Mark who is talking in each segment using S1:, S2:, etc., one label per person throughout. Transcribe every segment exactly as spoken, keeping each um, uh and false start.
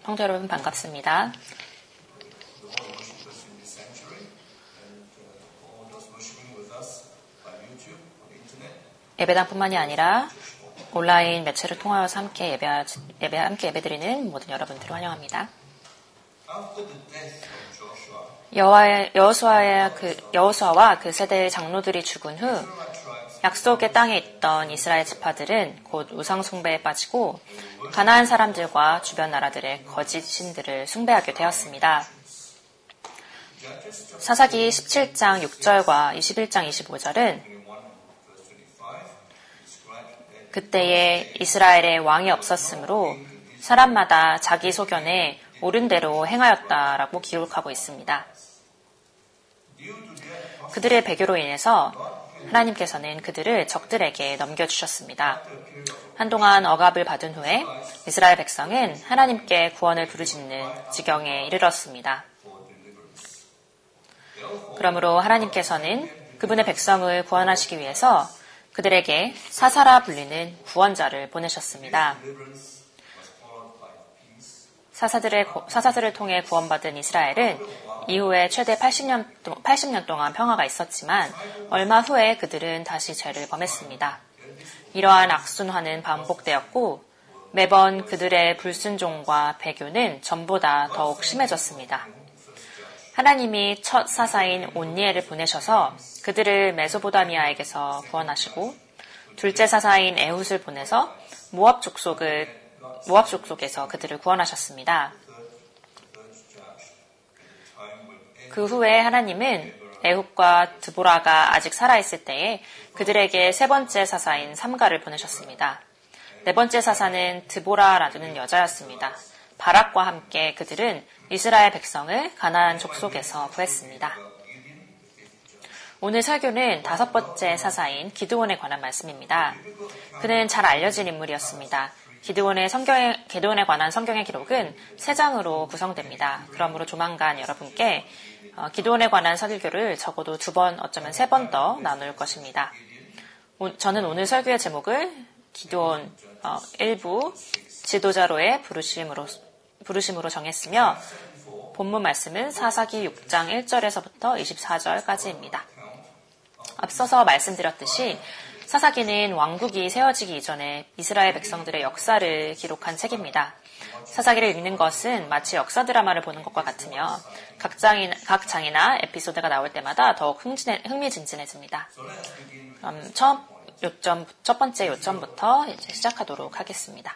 S1: 성도 여러분 반갑습니다. 예배당뿐만이 아니라 온라인 매체를 통하여서 함께 예배, 예배 함께 예배드리는 모든 여러분들을 환영합니다. 여호와의 여호수아의 그 여호수아와 그 세대의 장로들이 죽은 후 약속의 땅에 있던 이스라엘 지파들은 곧 우상 숭배에 빠지고 가나안 사람들과 주변 나라들의 거짓 신들을 숭배하게 되었습니다. 사사기 십칠 장 육 절과 이십일 장 이십오 절은 그때에 이스라엘에 왕이 없었으므로 사람마다 자기 소견에 옳은 대로 행하였다라고 기록하고 있습니다. 그들의 배교로 인해서 하나님께서는 그들을 적들에게 넘겨주셨습니다. 한동안 억압을 받은 후에 이스라엘 백성은 하나님께 구원을 부르짖는 지경에 이르렀습니다. 그러므로 하나님께서는 그분의 백성을 구원하시기 위해서 그들에게 사사라 불리는 구원자를 보내셨습니다. 사사들의, 사사들을 통해 구원받은 이스라엘은 이후에 최대 팔십 년, 팔십 년 동안 평화가 있었지만 얼마 후에 그들은 다시 죄를 범했습니다. 이러한 악순환은 반복되었고 매번 그들의 불순종과 배교는 전보다 더욱 심해졌습니다. 하나님이 첫 사사인 온니엘을 보내셔서 그들을 메소포타미아에게서 구원하시고 둘째 사사인 에훗을 보내서 모압 족속을 모압 족속에서 그들을 구원하셨습니다. 그 후에 하나님은 에훗과 드보라가 아직 살아있을 때에 그들에게 세 번째 사사인 삼가를 보내셨습니다. 네 번째 사사는 드보라라는 여자였습니다. 바락과 함께 그들은 이스라엘 백성을 가나안 족속에서 구했습니다. 오늘 설교는 다섯 번째 사사인 기드온에 관한 말씀입니다. 그는 잘 알려진 인물이었습니다. 기드온의 성경에, 기드온에 관한 성경의 기록은 세 장으로 구성됩니다. 그러므로 조만간 여러분께 어, 기드온에 관한 설교를 적어도 두 번, 어쩌면 세 번 더 나눌 것입니다. 오, 저는 오늘 설교의 제목을 기드온 어, 일부 지도자로의 부르심으로, 부르심으로 정했으며 본문 말씀은 사사기 육 장 일 절에서부터 이십사 절까지입니다. 앞서서 말씀드렸듯이 사사기는 왕국이 세워지기 이전에 이스라엘 백성들의 역사를 기록한 책입니다. 사사기를 읽는 것은 마치 역사 드라마를 보는 것과 같으며 각, 장이, 각 장이나 에피소드가 나올 때마다 더욱 흥진해, 흥미진진해집니다. 그럼 첫, 요점, 첫 번째 요점부터 이제 시작하도록 하겠습니다.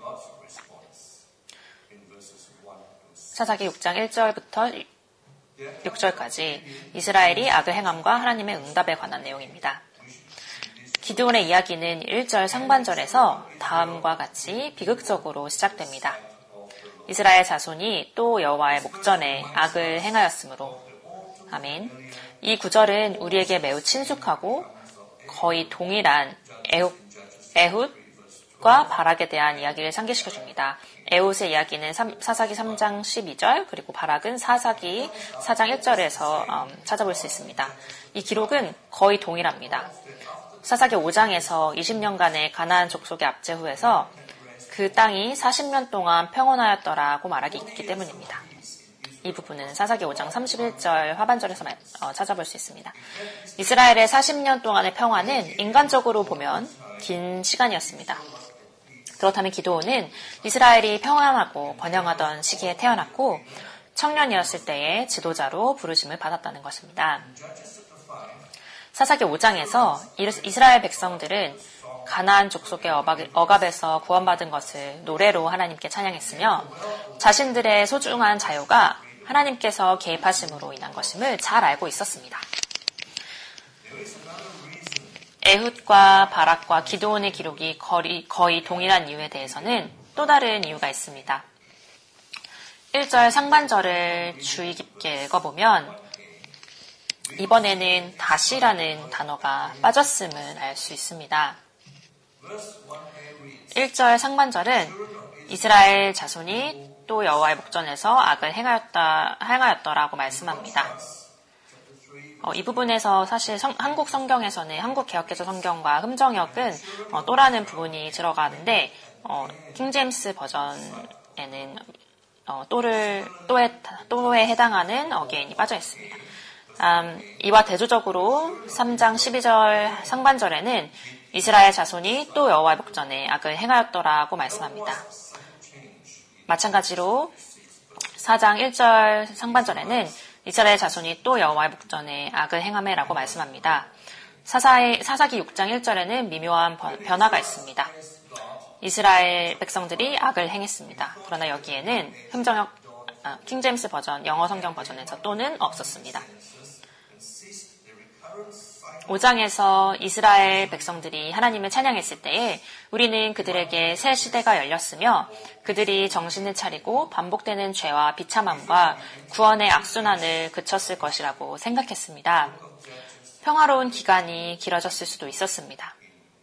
S1: 사사기 육 장 일 절부터 육 절까지 이스라엘이 악을 행함과 하나님의 응답에 관한 내용입니다. 기드온의 이야기는 일 절 상반절에서 다음과 같이 비극적으로 시작됩니다. 이스라엘 자손이 또 여호와의 목전에 악을 행하였으므로. 아멘. 이 구절은 우리에게 매우 친숙하고 거의 동일한 에훗, 에훗과 바락에 대한 이야기를 상기시켜줍니다. 에훗의 이야기는 사사기 삼 장 십이 절 그리고 바락은 사사기 사 장 일 절에서 음, 찾아볼 수 있습니다. 이 기록은 거의 동일합니다. 사사기 오 장에서 이십 년간의 가나안 족속의 압제 후에서 그 땅이 사십 년 동안 평온하였더라고 말하기 있기 때문입니다. 이 부분은 사사기 오 장 삼십일 절 하반절에서 어, 찾아볼 수 있습니다. 이스라엘의 사십 년 동안의 평화는 인간적으로 보면 긴 시간이었습니다. 그렇다면 기드온은 이스라엘이 평안하고 번영하던 시기에 태어났고 청년이었을 때의 지도자로 부르심을 받았다는 것입니다. 사사기 오 장에서 이스라엘 백성들은 가나안 족속의 억압에서 구원받은 것을 노래로 하나님께 찬양했으며 자신들의 소중한 자유가 하나님께서 개입하심으로 인한 것임을 잘 알고 있었습니다. 에훗과 바락과 기드온의 기록이 거의, 거의 동일한 이유에 대해서는 또 다른 이유가 있습니다. 일 절 상반절을 주의 깊게 읽어보면 이번에는 다시라는 단어가 빠졌음을 알 수 있습니다. 일 절 상반절은 이스라엘 자손이 또 여호와의 목전에서 악을 행하였다, 행하였더라고 말씀합니다. 어, 이 부분에서 사실 성, 한국 성경에서는 한국 개역개조 성경과 흠정역은 어, 또라는 부분이 들어가는데 어, 킹제임스 버전에는 어, 또를, 또에, 또에 해당하는 어게인이 빠져 있습니다. 음, 이와 대조적으로 삼 장 십이 절 상반절에는 이스라엘 자손이 또 여호와의 목전에 악을 행하였더라고 말씀합니다. 마찬가지로 사 장 일 절 상반절에는 이스라엘 자손이 또 여호와의 목전에 악을 행하매라고 말씀합니다. 사사의, 사사기 육 장 일 절에는 미묘한 변화가 있습니다. 이스라엘 백성들이 악을 행했습니다. 그러나 여기에는 흥정역, 아, 킹제임스 버전, 영어 성경 버전에서 또는 없었습니다. 오 장에서 이스라엘 백성들이 하나님을 찬양했을 때에 우리는 그들에게 새 시대가 열렸으며 그들이 정신을 차리고 반복되는 죄와 비참함과 구원의 악순환을 그쳤을 것이라고 생각했습니다. 평화로운 기간이 길어졌을 수도 있었습니다.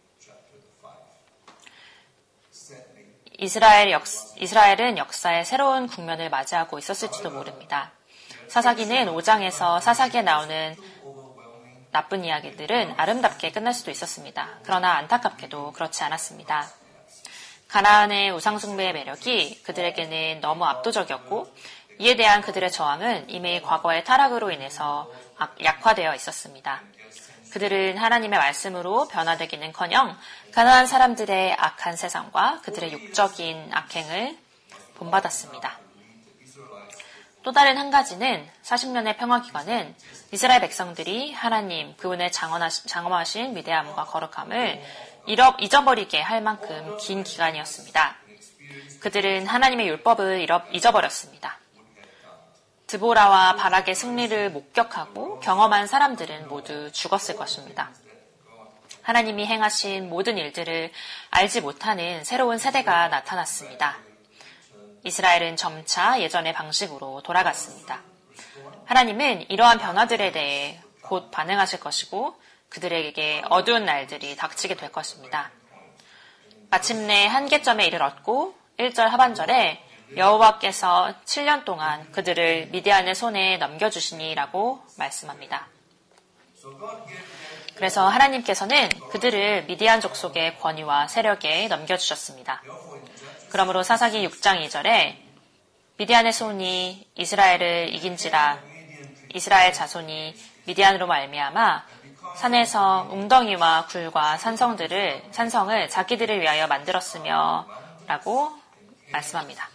S1: 이스라엘 역, 이스라엘은 역사의 새로운 국면을 맞이하고 있었을지도 모릅니다. 사사기는 오 장에서 사사기에 나오는 나쁜 이야기들은 아름답게 끝날 수도 있었습니다. 그러나 안타깝게도 그렇지 않았습니다. 가나안의 우상숭배의 매력이 그들에게는 너무 압도적이었고 이에 대한 그들의 저항은 이미 과거의 타락으로 인해서 약화되어 있었습니다. 그들은 하나님의 말씀으로 변화되기는커녕 가나안 사람들의 악한 세상과 그들의 육적인 악행을 본받았습니다. 또 다른 한 가지는 사십 년의 평화기간은 이스라엘 백성들이 하나님 그분의 장엄하신 위대함과 거룩함을 잊어버리게 할 만큼 긴 기간이었습니다. 그들은 하나님의 율법을 잊어버렸습니다. 드보라와 바락의 승리를 목격하고 경험한 사람들은 모두 죽었을 것입니다. 하나님이 행하신 모든 일들을 알지 못하는 새로운 세대가 나타났습니다. 이스라엘은 점차 예전의 방식으로 돌아갔습니다. 하나님은 이러한 변화들에 대해 곧 반응하실 것이고 그들에게 어두운 날들이 닥치게 될 것입니다. 마침내 한계점에 이르렀고 일 절 하반절에 여호와께서 칠 년 동안 그들을 미디안의 손에 넘겨주시니라고 말씀합니다. 그래서 하나님께서는 그들을 미디안 족속의 권위와 세력에 넘겨주셨습니다. 그러므로 사사기 육 장 이 절에 미디안의 손이 이스라엘을 이긴지라 이스라엘 자손이 미디안으로 말미암아 산에서 웅덩이와 굴과 산성들을 산성을 자기들을 위하여 만들었으며 라고 말씀합니다.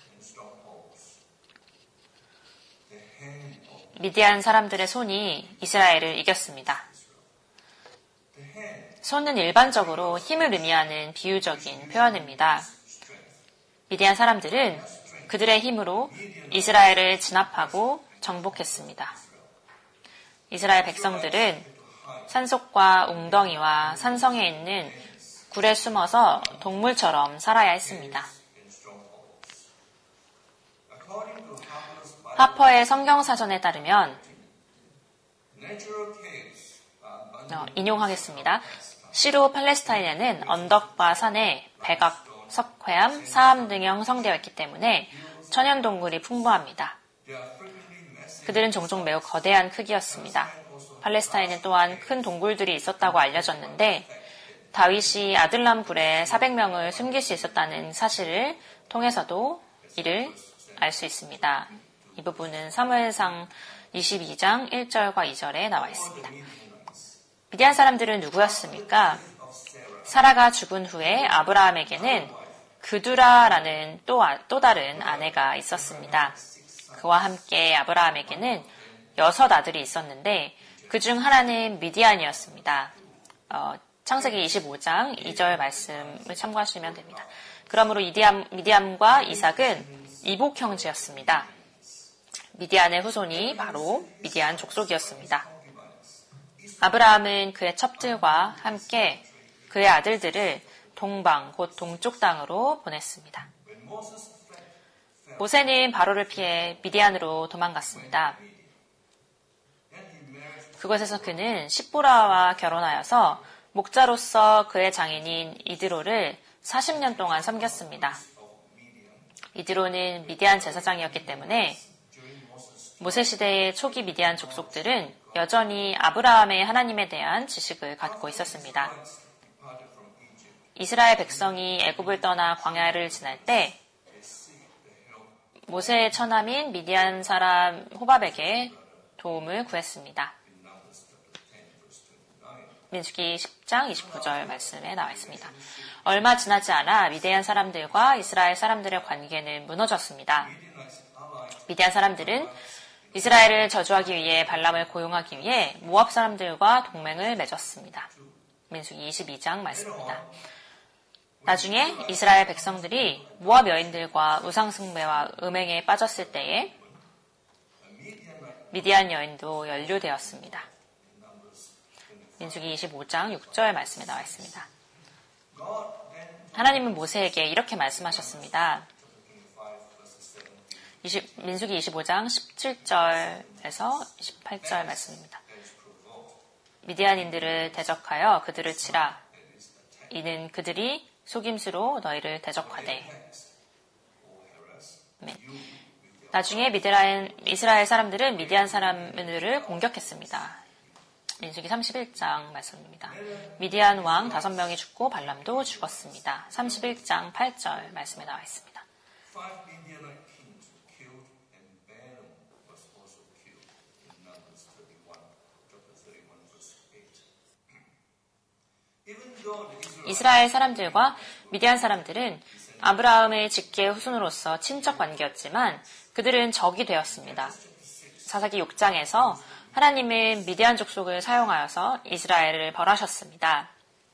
S1: 미디안 사람들의 손이 이스라엘을 이겼습니다. 손은 일반적으로 힘을 의미하는 비유적인 표현입니다. 미디안 사람들은 그들의 힘으로 이스라엘을 진압하고 정복했습니다. 이스라엘 백성들은 산속과 웅덩이와 산성에 있는 굴에 숨어서 동물처럼 살아야 했습니다. 하퍼의 성경사전에 따르면 어, 인용하겠습니다. 시로 팔레스타인에는 언덕과 산에 백악, 석회암, 사암 등이 형성되어 있기 때문에 천연동굴이 풍부합니다. 그들은 종종 매우 거대한 크기였습니다. 팔레스타인은 또한 큰 동굴들이 있었다고 알려졌는데 다윗이 아들람 굴에 사백 명을 숨길 수 있었다는 사실을 통해서도 이를 알 수 있습니다. 이 부분은 사무엘상 이십이 장 일 절과 이 절에 나와 있습니다. 미디안 사람들은 누구였습니까? 사라가 죽은 후에 아브라함에게는 그두라라는 또, 또 다른 아내가 있었습니다. 그와 함께 아브라함에게는 여섯 아들이 있었는데 그중 하나는 미디안이었습니다. 어, 창세기 이십오 장 이 절 말씀을 참고하시면 됩니다. 그러므로 미디안, 미디안과 이삭은 이복 형제였습니다. 미디안의 후손이 바로 미디안 족속이었습니다. 아브라함은 그의 첩들과 함께 그의 아들들을 동방, 곧 동쪽 땅으로 보냈습니다. 모세는 바로를 피해 미디안으로 도망갔습니다. 그곳에서 그는 십보라와 결혼하여서 목자로서 그의 장인인 이드로를 사십 년 동안 섬겼습니다. 이드로는 미디안 제사장이었기 때문에 모세 시대의 초기 미디안 족속들은 여전히 아브라함의 하나님에 대한 지식을 갖고 있었습니다. 이스라엘 백성이 애굽을 떠나 광야를 지날 때 모세의 처남인 미디안 사람 호밥에게 도움을 구했습니다. 민수기 십 장 이십구 절 말씀에 나와 있습니다. 얼마 지나지 않아 미디안 사람들과 이스라엘 사람들의 관계는 무너졌습니다. 미디안 사람들은 이스라엘을 저주하기 위해 발람을 고용하기 위해 모압 사람들과 동맹을 맺었습니다. 민수기 이십이 장 말씀입니다. 나중에 이스라엘 백성들이 모압 여인들과 우상숭배와 음행에 빠졌을 때에 미디안 여인도 연루되었습니다. 민수기 이십오 장 육 절 말씀에 나와 있습니다. 하나님은 모세에게 이렇게 말씀하셨습니다. 이십, 민수기 이십오 장 십칠 절에서 이십팔 절 말씀입니다. 미디안인들을 대적하여 그들을 치라. 이는 그들이 속임수로 너희를 대적하되. 아멘. 나중에 미디안, 이스라엘 사람들은 미디안 사람들을 공격했습니다. 민수기 삼십일 장 말씀입니다. 미디안 왕 다섯 명이 죽고 발람도 죽었습니다. 삼십일 장 팔 절 말씀에 나와 있습니다. 이스라엘 사람들과 미디안 사람들은 아브라함의 직계 후손으로서 친척 관계였지만 그들은 적이 되었습니다. 사사기 육 장에서 하나님은 미디안 족속을 사용하여서 이스라엘을 벌하셨습니다.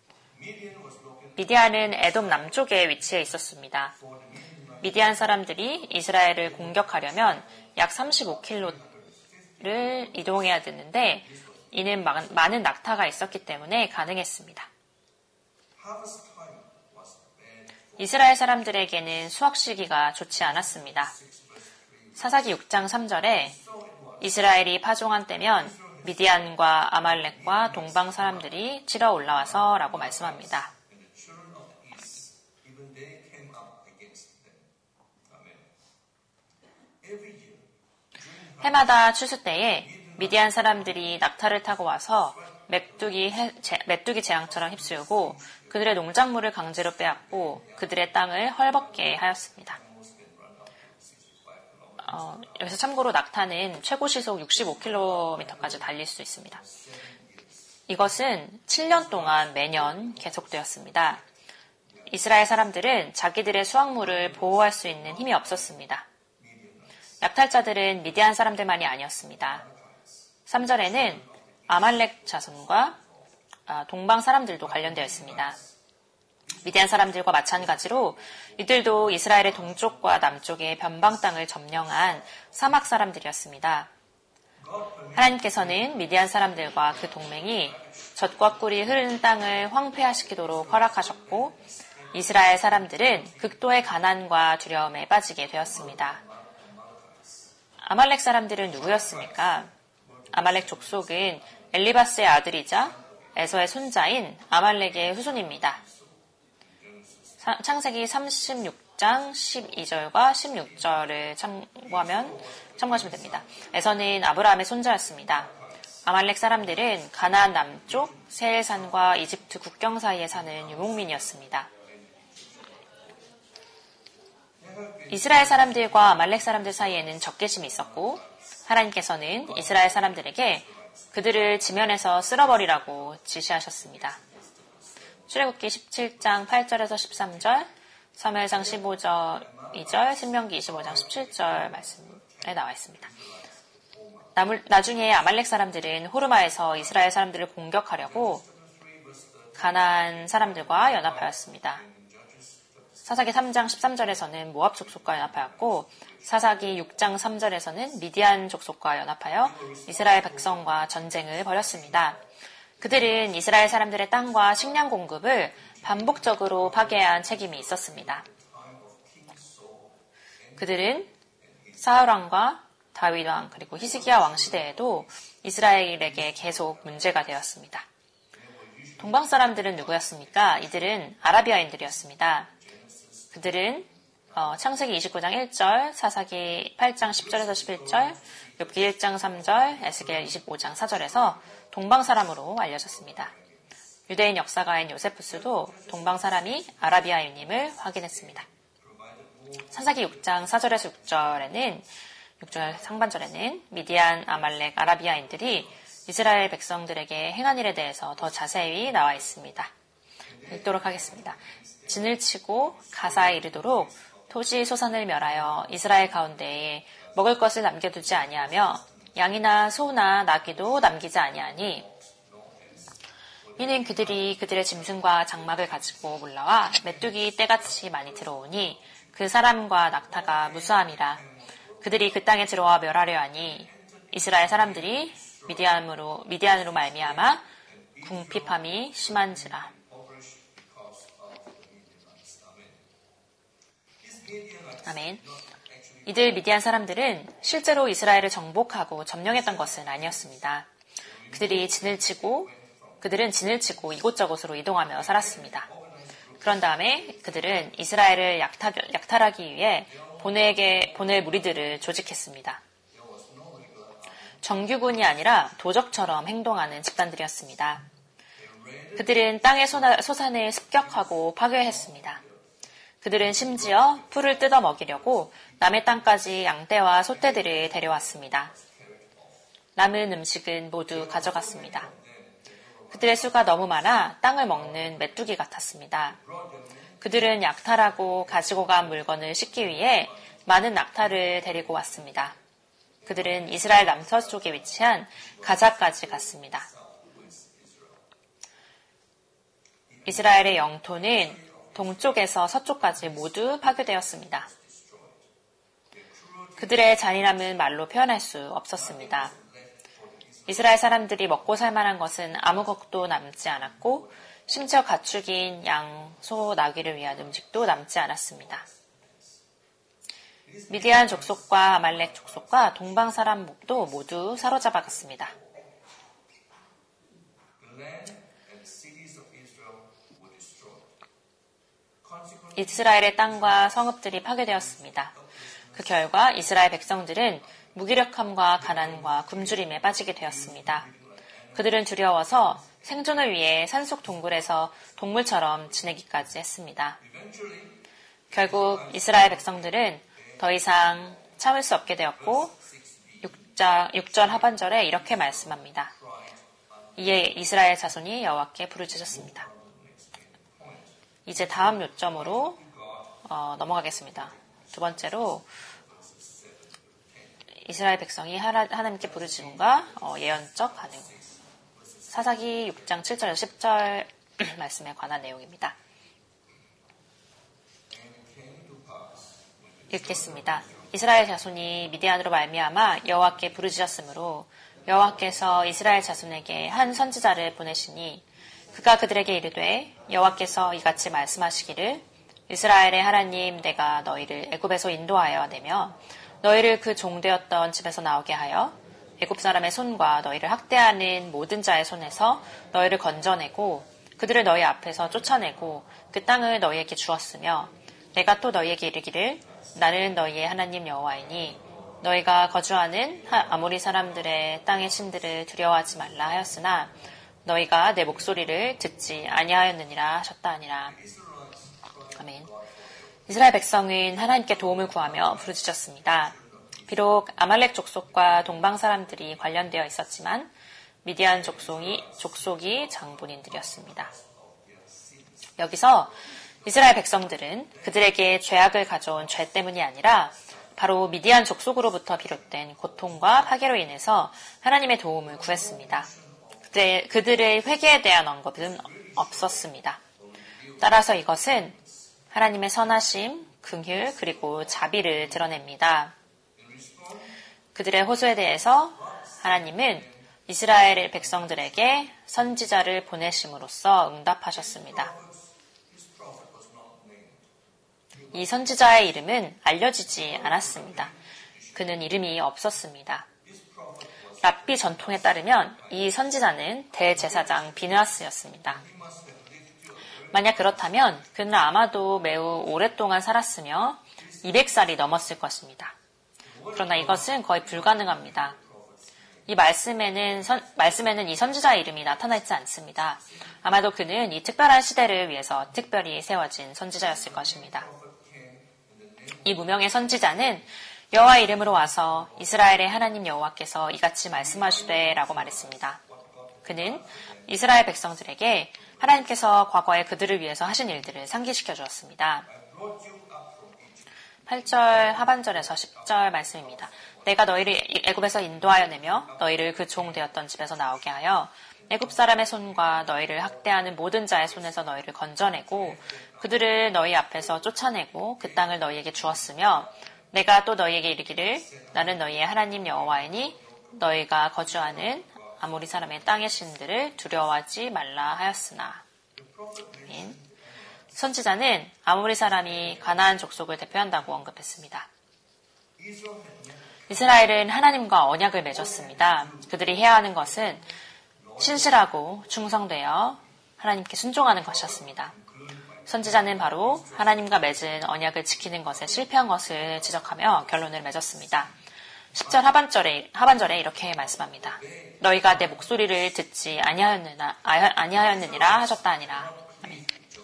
S1: 미디안은 에돔 남쪽에 위치해 있었습니다. 미디안 사람들이 이스라엘을 공격하려면 약 삼십오 킬로미터를 이동해야 되는데 이는 많은 낙타가 있었기 때문에 가능했습니다. 이스라엘 사람들에게는 수확 시기가 좋지 않았습니다. 사사기 육 장 삼 절에 이스라엘이 파종한 때면 미디안과 아말렉과 동방 사람들이 치러 올라와서 라고 말씀합니다. 해마다 추수 때에 미디안 사람들이 낙타를 타고 와서 메뚜기, 해, 제, 메뚜기 재앙처럼 휩쓸고 그들의 농작물을 강제로 빼앗고 그들의 땅을 헐벗게 하였습니다. 어, 여기서 참고로 낙타는 최고 시속 육십오 킬로미터까지 달릴 수 있습니다. 이것은 칠 년 동안 매년 계속되었습니다. 이스라엘 사람들은 자기들의 수확물을 보호할 수 있는 힘이 없었습니다. 약탈자들은 미디안 사람들만이 아니었습니다. 삼 절에는 아말렉 자손과 동방 사람들도 관련되어 있습니다. 미디안 사람들과 마찬가지로 이들도 이스라엘의 동쪽과 남쪽의 변방 땅을 점령한 사막 사람들이었습니다. 하나님께서는 미디안 사람들과 그 동맹이 젖과 꿀이 흐르는 땅을 황폐화시키도록 허락하셨고 이스라엘 사람들은 극도의 가난과 두려움에 빠지게 되었습니다. 아말렉 사람들은 누구였습니까? 아말렉 족속은 엘리바스의 아들이자 에서의 손자인 아말렉의 후손입니다. 창세기 삼십육 장 십이 절과 십육 절을 참고하면, 참고하시면 됩니다. 에서는 아브라함의 손자였습니다. 아말렉 사람들은 가나안 남쪽 세일산과 이집트 국경 사이에 사는 유목민이었습니다. 이스라엘 사람들과 아말렉 사람들 사이에는 적개심이 있었고 하나님께서는 이스라엘 사람들에게 그들을 지면에서 쓸어버리라고 지시하셨습니다. 출애굽기 십칠 장 팔 절에서 십삼 절, 사무엘상 십오 장 이 절, 신명기 이십오 장 십칠 절 말씀에 나와 있습니다. 나중에 아말렉 사람들은 호르마에서 이스라엘 사람들을 공격하려고 가나안 사람들과 연합하였습니다. 사사기 삼 장 십삼 절에서는 모압 족속과 연합하였고 사사기 육 장 삼 절에서는 미디안 족속과 연합하여 이스라엘 백성과 전쟁을 벌였습니다. 그들은 이스라엘 사람들의 땅과 식량 공급을 반복적으로 파괴한 책임이 있었습니다. 그들은 사울 왕과 다윗 왕 그리고 히스기야 왕 시대에도 이스라엘에게 계속 문제가 되었습니다. 동방 사람들은 누구였습니까? 이들은 아라비아인들이었습니다. 그들은 어, 창세기 이십구 장 일 절, 사사기 팔 장 십 절에서 십일 절, 욥기 일 장 삼 절, 에스겔 이십오 장 사 절에서 동방 사람으로 알려졌습니다. 유대인 역사가인 요세푸스도 동방 사람이 아라비아인임을 확인했습니다. 사사기 육 장 사 절에서 육 절에는 육 절 상반절에는 미디안, 아말렉, 아라비아인들이 이스라엘 백성들에게 행한 일에 대해서 더 자세히 나와 있습니다. 읽도록 하겠습니다. 진을 치고 가사에 이르도록 토지 소산을 멸하여 이스라엘 가운데에 먹을 것을 남겨두지 아니하며 양이나 소나 나귀도 남기지 아니하니 이는 그들이 그들의 짐승과 장막을 가지고 올라와 메뚜기 떼같이 많이 들어오니 그 사람과 낙타가 무수함이라. 그들이 그 땅에 들어와 멸하려 하니 이스라엘 사람들이 미디안으로 미디안으로 말미암아 궁핍함이 심한지라. 아멘. 이들 미디안 사람들은 실제로 이스라엘을 정복하고 점령했던 것은 아니었습니다. 그들이 진을 치고 그들은 진을 치고 이곳저곳으로 이동하며 살았습니다. 그런 다음에 그들은 이스라엘을 약탈, 약탈하기 위해 보내게, 보낼 무리들을 조직했습니다. 정규군이 아니라 도적처럼 행동하는 집단들이었습니다. 그들은 땅의 소산을 습격하고 파괴했습니다. 그들은 심지어 풀을 뜯어 먹이려고 남의 땅까지 양떼와 소떼들을 데려왔습니다. 남은 음식은 모두 가져갔습니다. 그들의 수가 너무 많아 땅을 먹는 메뚜기 같았습니다. 그들은 약탈하고 가지고 간 물건을 싣기 위해 많은 낙타를 데리고 왔습니다. 그들은 이스라엘 남서쪽에 위치한 가자까지 갔습니다. 이스라엘의 영토는 동쪽에서 서쪽까지 모두 파괴되었습니다. 그들의 잔인함은 말로 표현할 수 없었습니다. 이스라엘 사람들이 먹고 살 만한 것은 아무것도 남지 않았고 심지어 가축인 양, 소, 나귀를 위한 음식도 남지 않았습니다. 미디안 족속과 아말렉 족속과 동방 사람도 모두 사로잡아갔습니다. 이스라엘의 땅과 성읍들이 파괴되었습니다. 그 결과 이스라엘 백성들은 무기력함과 가난과 굶주림에 빠지게 되었습니다. 그들은 두려워서 생존을 위해 산속 동굴에서 동물처럼 지내기까지 했습니다. 결국 이스라엘 백성들은 더 이상 참을 수 없게 되었고 육 절 하반절에 이렇게 말씀합니다. 이에 이스라엘 자손이 여호와께 부르짖었습니다. 이제 다음 요점으로 어, 넘어가겠습니다. 두 번째로 이스라엘 백성이 하나님께 부르짖음과 어, 예언적 반응. 사사기 육 장 칠 절에서 십 절 말씀에 관한 내용입니다. 읽겠습니다. 이스라엘 자손이 미디안으로 말미암아 여호와께 부르짖었으므로 여호와께서 이스라엘 자손에게 한 선지자를 보내시니 그가 그들에게 이르되 여호와께서 이같이 말씀하시기를 이스라엘의 하나님 내가 너희를 애굽에서 인도하여 내며 너희를 그 종되었던 집에서 나오게 하여 애굽 사람의 손과 너희를 학대하는 모든 자의 손에서 너희를 건져내고 그들을 너희 앞에서 쫓아내고 그 땅을 너희에게 주었으며 내가 또 너희에게 이르기를 나는 너희의 하나님 여호와이니 너희가 거주하는 아모리 사람들의 땅의 신들을 두려워하지 말라 하였으나 너희가 내 목소리를 듣지 아니하였느니라 하셨다 하니라. 아멘. 이스라엘 백성은 하나님께 도움을 구하며 부르짖었습니다. 비록 아말렉 족속과 동방 사람들이 관련되어 있었지만 미디안 족속이, 족속이 장본인들이었습니다. 여기서 이스라엘 백성들은 그들에게 죄악을 가져온 죄 때문이 아니라 바로 미디안 족속으로부터 비롯된 고통과 파괴로 인해서 하나님의 도움을 구했습니다. 그들, 그들의 회개에 대한 언급은 없었습니다. 따라서 이것은 하나님의 선하심, 긍휼, 그리고 자비를 드러냅니다. 그들의 호소에 대해서 하나님은 이스라엘 백성들에게 선지자를 보내심으로써 응답하셨습니다. 이 선지자의 이름은 알려지지 않았습니다. 그는 이름이 없었습니다. 랍비 전통에 따르면 이 선지자는 대제사장 비느하스였습니다. 만약 그렇다면 그는 아마도 매우 오랫동안 살았으며 이백 살이 넘었을 것입니다. 그러나 이것은 거의 불가능합니다. 이 말씀에는, 선, 말씀에는 이 선지자의 이름이 나타나 있지 않습니다. 아마도 그는 이 특별한 시대를 위해서 특별히 세워진 선지자였을 것입니다. 이 무명의 선지자는 여호와의 이름으로 와서 이스라엘의 하나님 여호와께서 이같이 말씀하시되 라고 말했습니다. 그는 이스라엘 백성들에게 하나님께서 과거에 그들을 위해서 하신 일들을 상기시켜 주었습니다. 팔 절 하반절에서 십 절 말씀입니다. 내가 너희를 애굽에서 인도하여 내며 너희를 그 종 되었던 집에서 나오게 하여 애굽 사람의 손과 너희를 학대하는 모든 자의 손에서 너희를 건져내고 그들을 너희 앞에서 쫓아내고 그 땅을 너희에게 주었으며 내가 또 너희에게 이르기를 나는 너희의 하나님 여호와이니 너희가 거주하는 아모리 사람의 땅의 신들을 두려워하지 말라 하였으나. 아멘. 선지자는 아모리 사람이 가나안 족속을 대표한다고 언급했습니다. 이스라엘은 하나님과 언약을 맺었습니다. 그들이 해야 하는 것은 신실하고 충성되어 하나님께 순종하는 것이었습니다. 선지자는 바로 하나님과 맺은 언약을 지키는 것에 실패한 것을 지적하며 결론을 맺었습니다. 십 절 하반절에, 하반절에 이렇게 말씀합니다. 너희가 내 목소리를 듣지 아니하였느나, 아니하였느니라 하셨다 하니라. 아멘.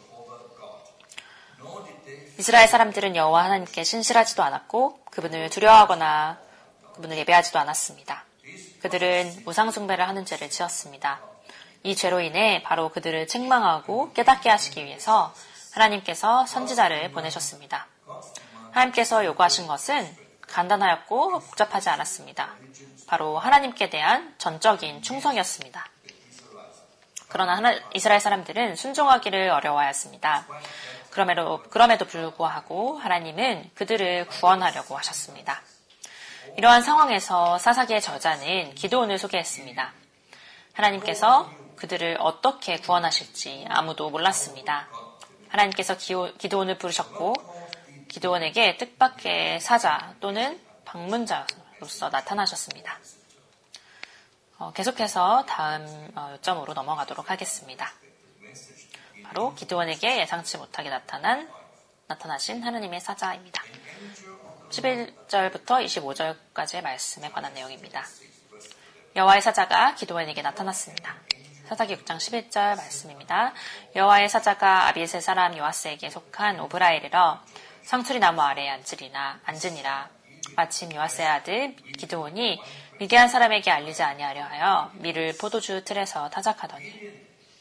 S1: 이스라엘 사람들은 여호와 하나님께 신실하지도 않았고 그분을 두려워하거나 그분을 예배하지도 않았습니다. 그들은 우상 숭배를 하는 죄를 지었습니다. 이 죄로 인해 바로 그들을 책망하고 깨닫게 하시기 위해서 하나님께서 선지자를 보내셨습니다. 하나님께서 요구하신 것은 간단하였고 복잡하지 않았습니다. 바로 하나님께 대한 전적인 충성이었습니다. 그러나 하나, 이스라엘 사람들은 순종하기를 어려워하였습니다. 그럼에도, 그럼에도 불구하고 하나님은 그들을 구원하려고 하셨습니다. 이러한 상황에서 사사기의 저자는 기드온을 소개했습니다. 하나님께서 그들을 어떻게 구원하실지 아무도 몰랐습니다. 하나님께서 기드온을 부르셨고 기드온에게 뜻밖의 사자 또는 방문자로서 나타나셨습니다. 어, 계속해서 다음 어, 요점으로 넘어가도록 하겠습니다. 바로 기드온에게 예상치 못하게 나타난 나타나신 하나님의 사자입니다. 십일 절부터 이십오 절까지의 말씀에 관한 내용입니다. 여호와의 사자가 기드온에게 나타났습니다. 사사기 육 장 십일 절 말씀입니다. 여호와의 사자가 아비에셀 사람 요아스에게 속한 오브라에 이르러 상수리 나무 아래에 앉으리나 앉으니라. 마침 요아스의 아들 기드온이 미디안 사람에게 알리지 아니하려 하여 밀을 포도주 틀에서 타작하더니.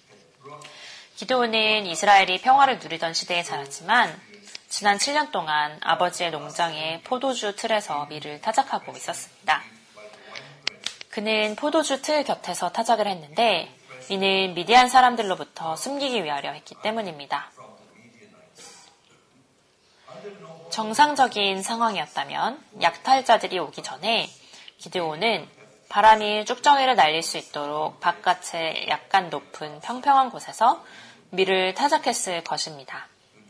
S1: 기드온은 이스라엘이 평화를 누리던 시대에 자랐지만 지난 칠 년 동안 아버지의 농장에 포도주 틀에서 밀을 타작하고 있었습니다. 그는 포도주 틀 곁에서 타작을 했는데 이는 미디안 사람들로부터 숨기기 위하려 했기 때문입니다. 정상적인 상황이었다면 약탈자들이 오기 전에 기드온은 바람이 쭉정이를 날릴 수 있도록 바깥에 약간 높은 평평한 곳에서 밀을 타작했을 것입니다.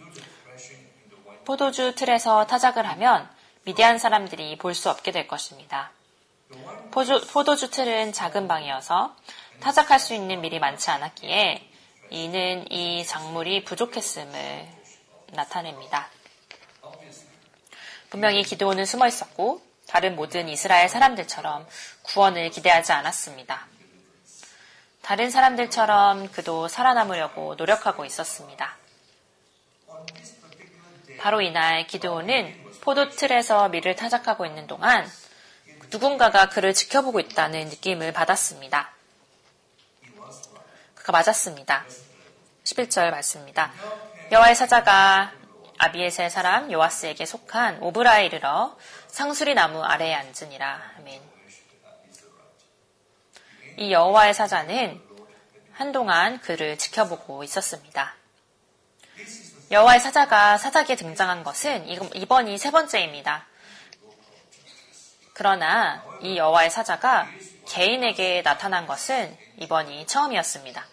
S1: 포도주 틀에서 타작을 하면 미디안 사람들이 볼 수 없게 될 것입니다. 포주, 포도주 틀은 작은 방이어서 타작할 수 있는 밀이 많지 않았기에 이는 이 작물이 부족했음을 나타냅니다. 분명히 기드온은 숨어 있었고 다른 모든 이스라엘 사람들처럼 구원을 기대하지 않았습니다. 다른 사람들처럼 그도 살아남으려고 노력하고 있었습니다. 바로 이날 기드온은 포도틀에서 밀을 타작하고 있는 동안 누군가가 그를 지켜보고 있다는 느낌을 받았습니다. 그가 맞았습니다. 십일 절 말씀입니다. 여호와의 사자가 아비에셀 사람 요아스에게 속한 오브라에 이르러 상수리 나무 아래에 앉으니라. 아멘. 이 여호와의 사자는 한동안 그를 지켜보고 있었습니다. 여호와의 사자가 사사기에 등장한 것은 이번이 세 번째입니다. 그러나 이 여호와의 사자가 개인에게 나타난 것은 이번이 처음이었습니다.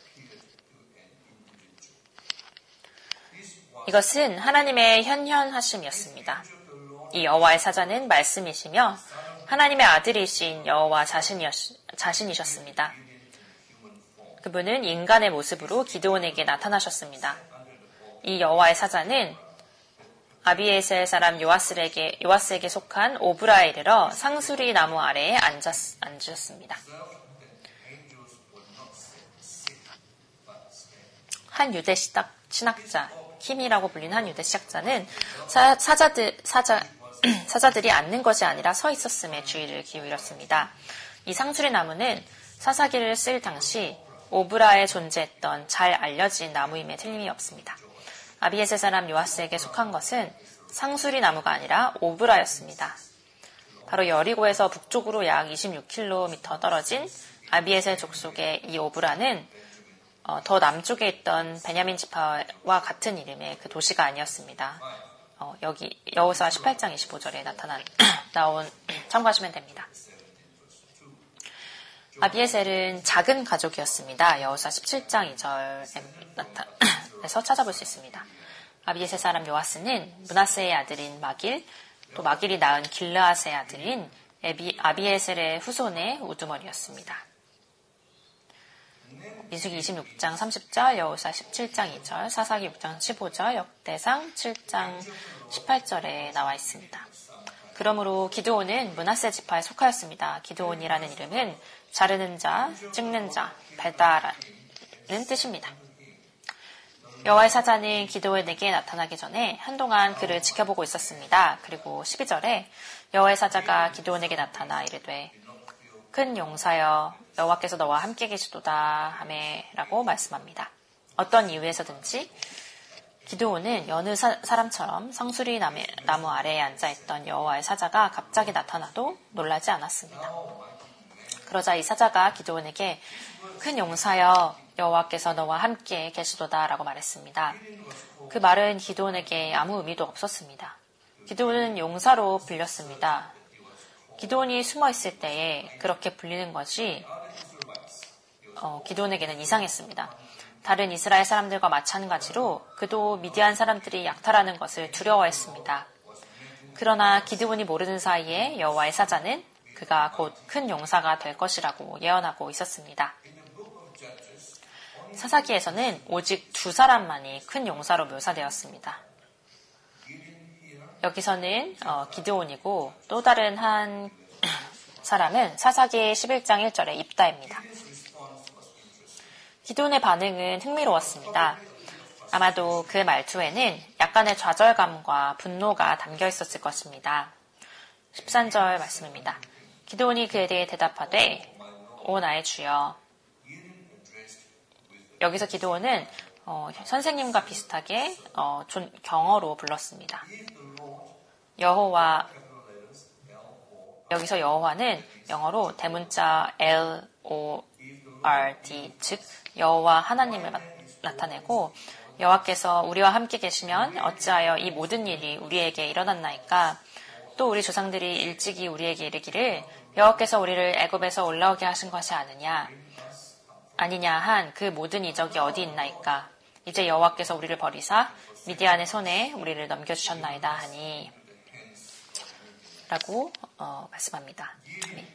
S1: 이것은 하나님의 현현하심이었습니다. 이 여호와의 사자는 말씀이시며 하나님의 아들이신 여호와 자신이셨습니다. 그분은 인간의 모습으로 기드온에게 나타나셨습니다. 이 여호와의 사자는 아비에셀 사람 요아스에게, 요아스에게 속한 오브라에 이르러 상수리 나무 아래에 앉았, 앉으셨습니다. 한 유대 신학자, 킴이라고 불리는 한 유대 신학자는 사, 사자들, 사자, 사자들이 앉는 것이 아니라 서 있었음에 주의를 기울였습니다. 이 상수리 나무는 사사기를 쓸 당시 오브라에 존재했던 잘 알려진 나무임에 틀림이 없습니다. 아비에셀 사람 요아스에게 속한 것은 상수리 나무가 아니라 오브라였습니다. 바로 여리고에서 북쪽으로 약 이십육 킬로미터 떨어진 아비에셀 족속의 이 오브라는 어, 더 남쪽에 있던 베냐민 지파와 같은 이름의 그 도시가 아니었습니다. 어, 여기 여호수아 십팔 장 이십오 절에 나타난 나온 참고하시면 됩니다. 아비에셀은 작은 가족이었습니다. 여호수아 십칠 장 이 절에 나타내서 찾아볼 수 있습니다. 아비에셀 사람 요아스는 므낫세의 아들인 마길, 또 마길이 낳은 길르앗의 아들인 에비, 아비에셀의 후손의 우두머리였습니다. 민수기 이십육 장 삼십 절, 여호수아 십칠 장 이 절, 사사기 육 장 십오 절, 역대상 칠 장 십팔 절에 나와 있습니다. 그러므로 기드온은 므낫세 지파에 속하였습니다. 기드온이라는 이름은 자르는 자, 찍는 자, 배다라는 뜻입니다. 여호와의 사자는 기드온에게 나타나기 전에 한동안 그를 지켜보고 있었습니다. 그리고 십이 절에 여호와의 사자가 기드온에게 나타나 이르되 큰 용사여 여호와께서 너와 함께 계시도다 하매라고 말씀합니다. 어떤 이유에서든지 기드온은 여느 사, 사람처럼 상수리 나무, 나무 아래에 앉아있던 여호와의 사자가 갑자기 나타나도 놀라지 않았습니다. 그러자 이 사자가 기드온에게 큰 용사여 여호와께서 너와 함께 계시도다 라고 말했습니다. 그 말은 기드온에게 아무 의미도 없었습니다. 기드온은 용사로 불렸습니다. 기드온이 숨어있을 때에 그렇게 불리는 것이 어, 기드온에게는 이상했습니다. 다른 이스라엘 사람들과 마찬가지로 그도 미디안 사람들이 약탈하는 것을 두려워했습니다. 그러나 기드온이 모르는 사이에 여호와의 사자는 그가 곧 큰 용사가 될 것이라고 예언하고 있었습니다. 사사기에서는 오직 두 사람만이 큰 용사로 묘사되었습니다. 여기서는 어, 기드온이고 또 다른 한 사람은 사사기 십일 장 일 절의 입다입니다. 기드온의 반응은 흥미로웠습니다. 아마도 그 말투에는 약간의 좌절감과 분노가 담겨 있었을 것입니다. 십삼 절 말씀입니다. 기드온이 그에 대해 대답하되 오 나의 주여. 여기서 기드온은 어, 선생님과 비슷하게 어, 존, 경어로 불렀습니다. 여호와 여기서 여호와는 영어로 대문자 엘 오 알 디 즉 여호와 하나님을 나타내고 여호와께서 우리와 함께 계시면 어찌하여 이 모든 일이 우리에게 일어났나이까. 또 우리 조상들이 일찍이 우리에게 이르기를 여호와께서 우리를 애굽에서 올라오게 하신 것이 아니냐 아니냐 한 그 모든 이적이 어디 있나이까. 이제 여호와께서 우리를 버리사 미디안의 손에 우리를 넘겨주셨나이다 하니 라고 어, 말씀합니다. 네.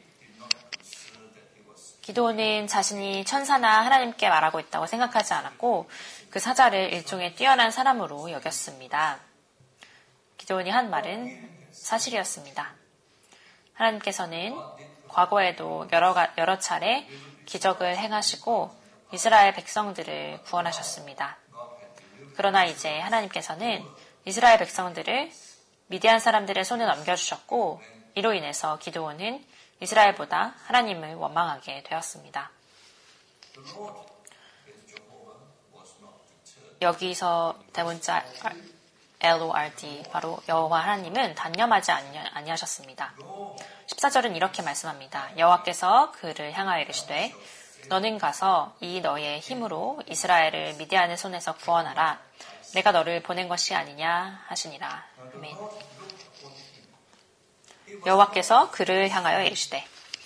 S1: 기드온은 자신이 천사나 하나님께 말하고 있다고 생각하지 않았고 그 사자를 일종의 뛰어난 사람으로 여겼습니다. 기드온이 한 말은 사실이었습니다. 하나님께서는 과거에도 여러, 여러 차례 기적을 행하시고 이스라엘 백성들을 구원하셨습니다. 그러나 이제 하나님께서는 이스라엘 백성들을 미디안 사람들의 손에 넘겨주셨고 이로 인해서 기드온은 이스라엘보다 하나님을 원망하게 되었습니다. 여기서 대문자 엘 오 알 디 바로 여호와 하나님은 단념하지 아니하셨습니다. 십사 절은 이렇게 말씀합니다. 여호와께서 그를 향하여 이르시되 너는 가서 이 너의 힘으로 이스라엘을 미디안의 손에서 구원하라. 내가 너를 보낸 것이 아니냐 하시니라. 아멘. 여호와께서 그를 향하여 이르시되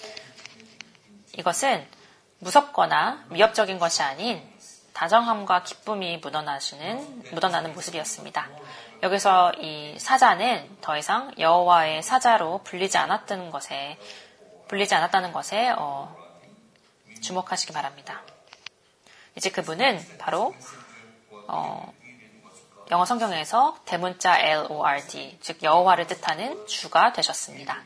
S1: 이것은 무섭거나 위협적인 것이 아닌 다정함과 기쁨이 묻어나시는, 묻어나는 모습이었습니다. 여기서 이 사자는 더 이상 여호와의 사자로 불리지 않았다는 것에 불리지 않았다는 것에 어, 주목하시기 바랍니다. 이제 그분은 바로 어, 영어 성경에서 대문자 엘 오 알 디 즉 여호와를 뜻하는 주가 되셨습니다.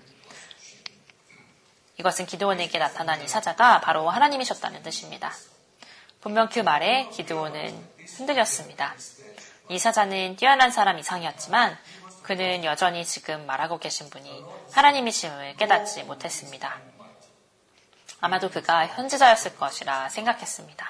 S1: 이것은 기드온에게 나타난 이 사자가 바로 하나님이셨다는 뜻입니다. 분명 그 말에 기드온은 흔들렸습니다. 이 사자는 뛰어난 사람 이상이었지만 그는 여전히 지금 말하고 계신 분이 하나님이심을 깨닫지 못했습니다. 아마도 그가 현지자였을 것이라 생각했습니다.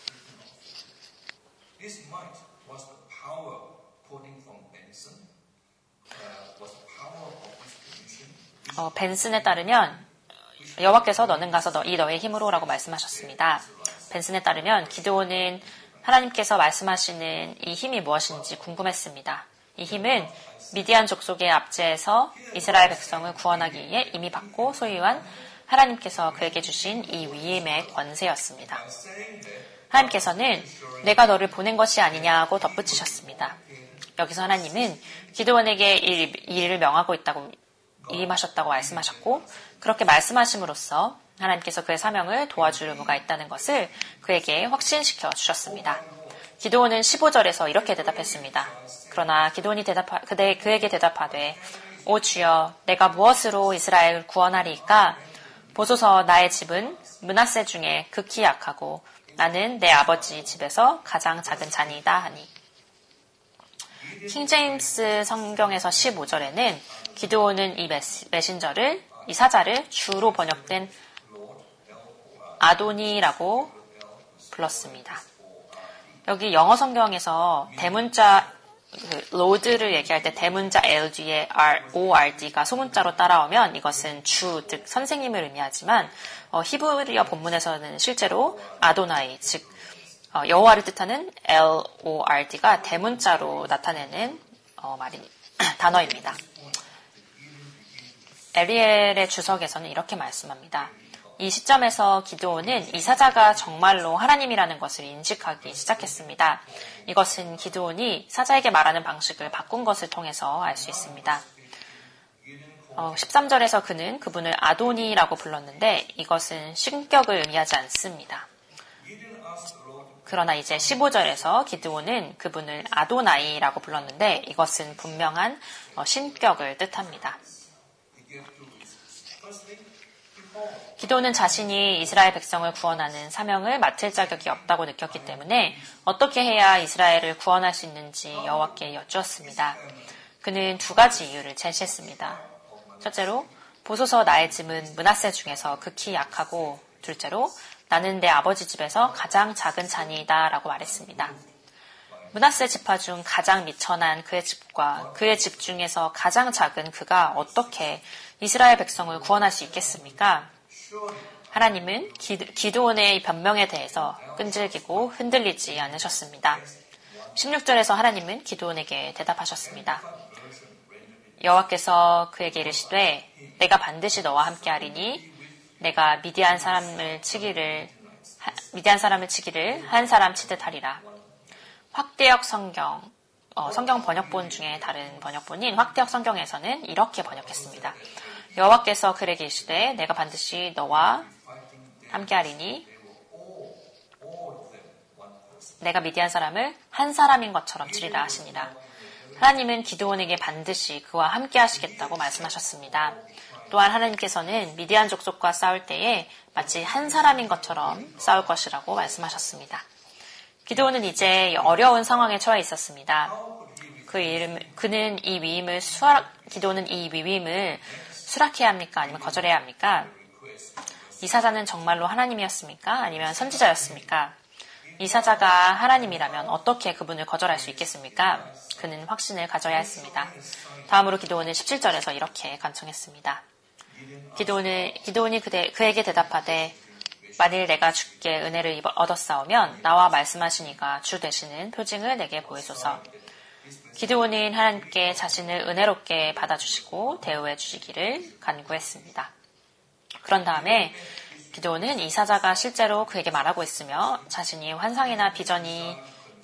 S1: 어, 벤슨에 따르면 여호와께서 너는 가서 너, 이 너의 힘으로 라고 말씀하셨습니다. 벤슨에 따르면 기드온은 하나님께서 말씀하시는 이 힘이 무엇인지 궁금했습니다. 이 힘은 미디안 족속의 압제에서 이스라엘 백성을 구원하기 위해 이미 받고 소유한 하나님께서 그에게 주신 이 위임의 권세였습니다. 하나님께서는 내가 너를 보낸 것이 아니냐고 덧붙이셨습니다. 여기서 하나님은 기드온에게 이 일을 명하고 있다고 임하셨다고 말씀하셨고 그렇게 말씀하심으로써 하나님께서 그의 사명을 도와줄 의무가 있다는 것을 그에게 확신시켜 주셨습니다. 기드온은 십오 절에서 이렇게 대답했습니다. 그러나 기드온이 대답하, 그대, 그에게 대답하되 오 주여 내가 무엇으로 이스라엘을 구원하리이까? 보소서 나의 집은 므낫세 중에 극히 약하고 나는 내 아버지 집에서 가장 작은 자니이다 하니. 킹제임스 성경에서 십오 절에는 기드온은 이 메시, 메신저를 이 사자를 주로 번역된 아도니라고 불렀습니다. 여기 영어 성경에서 대문자 그 로드를 얘기할 때 대문자 L 뒤에 R, O R D가 소문자로 따라오면 이것은 주, 즉 선생님을 의미하지만 어, 히브리어 본문에서는 실제로 아도나이, 즉 어, 여호와를 뜻하는 L O R D가 대문자로 나타내는 어, 말이 단어입니다. 에리엘의 주석에서는 이렇게 말씀합니다. 이 시점에서 기드온은 이 사자가 정말로 하나님이라는 것을 인식하기 시작했습니다. 이것은 기드온이 사자에게 말하는 방식을 바꾼 것을 통해서 알 수 있습니다. 어, 십삼 절에서 그는 그분을 아도니라고 불렀는데 이것은 신격을 의미하지 않습니다. 그러나 이제 십오 절에서 기드온은 그분을 아도나이라고 불렀는데 이것은 분명한 어, 신격을 뜻합니다. 기드온은 자신이 이스라엘 백성을 구원하는 사명을 맡을 자격이 없다고 느꼈기 때문에 어떻게 해야 이스라엘을 구원할 수 있는지 여호와께 여쭈었습니다. 그는 두 가지 이유를 제시했습니다. 첫째로 보소서 나의 집은 므낫세 중에서 극히 약하고 둘째로 나는 내 아버지 집에서 가장 작은 자니이다 라고 말했습니다. 므낫세 지파 중 가장 미천한 그의 집과 그의 집 중에서 가장 작은 그가 어떻게 이스라엘 백성을 구원할 수 있겠습니까? 하나님은 기드온의 변명에 대해서 끈질기고 흔들리지 않으셨습니다. 십육 절에서 하나님은 기드온에게 대답하셨습니다. 여호와께서 그에게 이르시되 내가 반드시 너와 함께하리니 내가 미디안 사람을 치기를 미디안 사람을 치기를 한 사람 치듯 하리라. 확대역 성경 어, 성경 번역본 중에 다른 번역본인 확대역 성경에서는 이렇게 번역했습니다. 여호와께서 그에게 이르시되 내가 반드시 너와 함께하리니 내가 미디안 사람을 한 사람인 것처럼 치리라 하시니라. 하나님은 기드온에게 반드시 그와 함께 하시겠다고 말씀하셨습니다. 또한 하나님께서는 미디안 족속과 싸울 때에 마치 한 사람인 것처럼 싸울 것이라고 말씀하셨습니다. 기드온은 이제 어려운 상황에 처해 있었습니다. 그 이름, 그는 이 위임을 수락, 기드온은 이 위임을 수락해야 합니까? 아니면 거절해야 합니까? 이 사자는 정말로 하나님이었습니까? 아니면 선지자였습니까? 이 사자가 하나님이라면 어떻게 그분을 거절할 수 있겠습니까? 그는 확신을 가져야 했습니다. 다음으로 기드온은 십칠 절에서 이렇게 간청했습니다. 기드온은, 기드온이 그대, 그에게 대답하되 만일 내가 주께 은혜를 얻었사오면 나와 말씀하시니가 주 되시는 표징을 내게 보이소서. 기드온은 하나님께 자신을 은혜롭게 받아주시고 대우해 주시기를 간구했습니다. 그런 다음에 기드온은 이 사자가 실제로 그에게 말하고 있으며 자신이 환상이나 비전이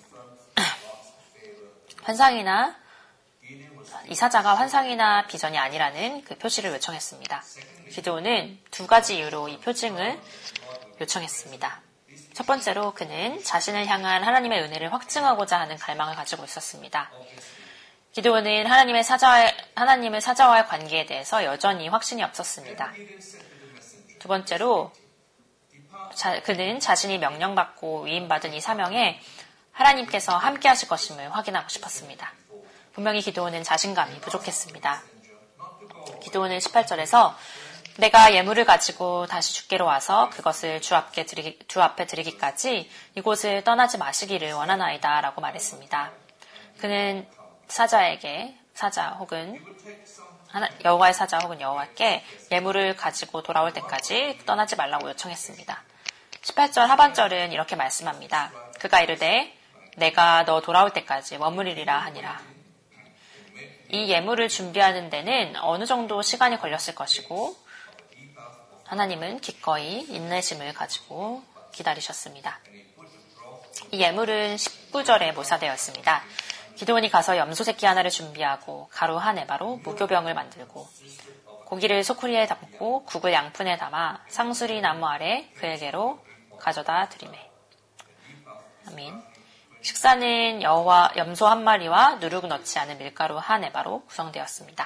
S1: 환상이나 이 사자가 환상이나 비전이 아니라는 그 표시를 요청했습니다. 기드온은 두 가지 이유로 이 표징을 요청했습니다. 첫 번째로 그는 자신을 향한 하나님의 은혜를 확증하고자 하는 갈망을 가지고 있었습니다. 기드온은 하나님의 사자와, 하나님의 사자와의 관계에 대해서 여전히 확신이 없었습니다. 두 번째로 자, 그는 자신이 명령받고 위임받은 이 사명에 하나님께서 함께 하실 것임을 확인하고 싶었습니다. 분명히 기드온은 자신감이 부족했습니다. 기드온은 십팔 절에서 내가 예물을 가지고 다시 주께로 와서 그것을 주 앞에, 드리기, 주 앞에 드리기까지 이곳을 떠나지 마시기를 원하나이다 라고 말했습니다. 그는 사자에게 사자 혹은 하나, 여호와의 사자 혹은 여호와께 예물을 가지고 돌아올 때까지 떠나지 말라고 요청했습니다. 십팔 절 하반절은 이렇게 말씀합니다. 그가 이르되 내가 너 돌아올 때까지 머무르리라 하니라. 이 예물을 준비하는 데는 어느 정도 시간이 걸렸을 것이고 하나님은 기꺼이 인내심을 가지고 기다리셨습니다. 이 예물은 십구 절에 묘사되어 있습니다. 기드온이 가서 염소 새끼 하나를 준비하고 가루 한 에바로 무교병을 만들고 고기를 소쿠리에 담고 국을 양푼에 담아 상수리 나무 아래 그에게로 가져다 드리매. 아멘. 식사는 여호와 염소 한 마리와 누룩 넣지 않은 밀가루 한 에바로 구성되었습니다.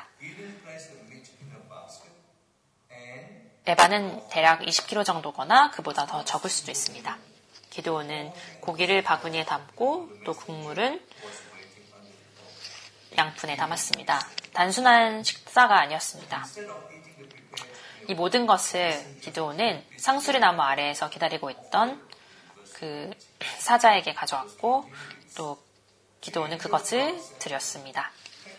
S1: 에바는 대략 이십 킬로그램 정도거나 그보다 더 적을 수도 있습니다. 기드온은 고기를 바구니에 담고 또 국물은 양푼에 담았습니다. 단순한 식사가 아니었습니다. 이 모든 것을 기드온은 상수리 나무 아래에서 기다리고 있던 그 사자에게 가져왔고 또 기드온은 그것을 드렸습니다.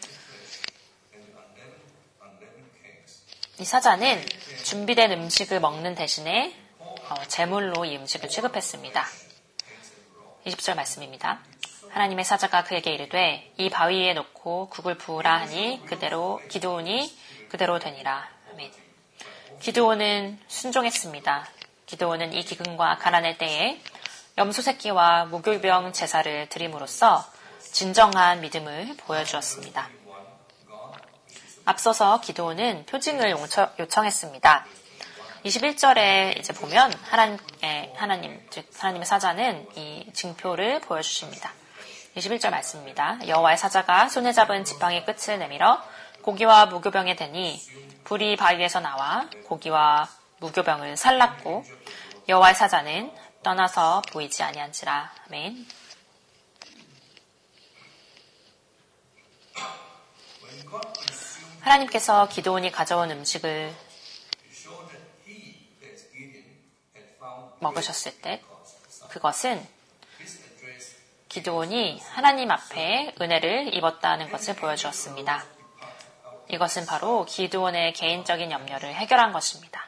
S1: 이 사자는 준비된 음식을 먹는 대신에 제물로 이 음식을 취급했습니다. 이십 절 말씀입니다. 하나님의 사자가 그에게 이르되 이 바위 위에 놓고 국을 부으라 하니 그대로 기드온이 그대로 되니라. 아멘. 기드온은 순종했습니다. 기드온은 이 기근과 가난의 때에 염소 새끼와 무교병 제사를 드림으로써 진정한 믿음을 보여주었습니다. 앞서서 기드온은 표징을 요청했습니다. 이십일 절에 이제 보면 하나님의, 하나님, 즉 하나님의 사자는 이 징표를 보여주십니다. 이십일 절 말씀입니다. 여호와의 사자가 손에 잡은 지팡이 끝을 내밀어 고기와 무교병에 대니 불이 바위에서 나와 고기와 무교병을 살랐고 여호와의 사자는 떠나서 보이지 아니한지라. 아멘. 하나님께서 기드온이 가져온 음식을 먹으셨을 때 그것은 기드온이 하나님 앞에 은혜를 입었다는 것을 보여주었습니다. 이것은 바로 기드온의 개인적인 염려를 해결한 것입니다.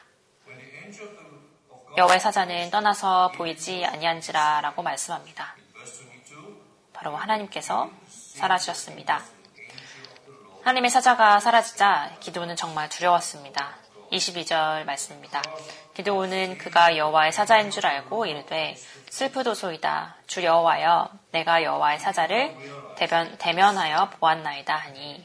S1: 여호와의 사자는 떠나서 보이지 아니한지라 라고 말씀합니다. 바로 하나님께서 사라지셨습니다. 하나님의 사자가 사라지자 기드온은 정말 두려웠습니다. 이십이 절 말씀입니다. 기드온은 그가 여호와의 사자인 줄 알고 이르되 슬프도소이다. 주 여호와여 내가 여호와의 사자를 대변, 대면하여 보았나이다 하니.